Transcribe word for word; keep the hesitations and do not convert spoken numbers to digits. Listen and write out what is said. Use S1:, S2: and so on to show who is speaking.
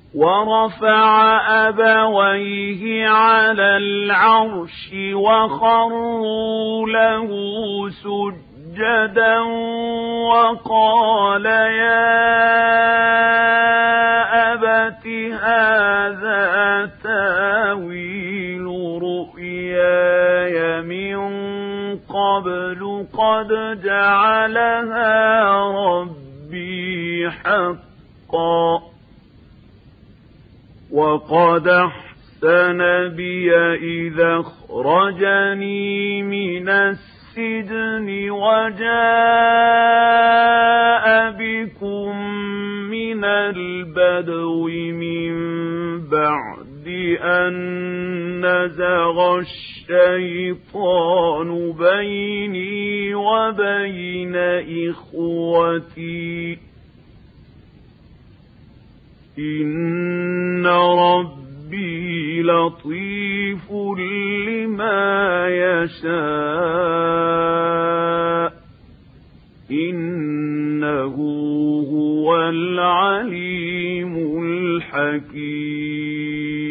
S1: ورفع أبويه على العرش وخروا له سجدا وقال يا أبت هذا تاويل رؤياي من قبل قد جعلها ربي حقا وقد أحسن بي إذا أخرجني من السجن وجاء بكم من البدو من بعد أن نزغ الشيطان بيني وبين إخوتي إن ربي لطيف لما يشاء إنه هو العليم الحكيم.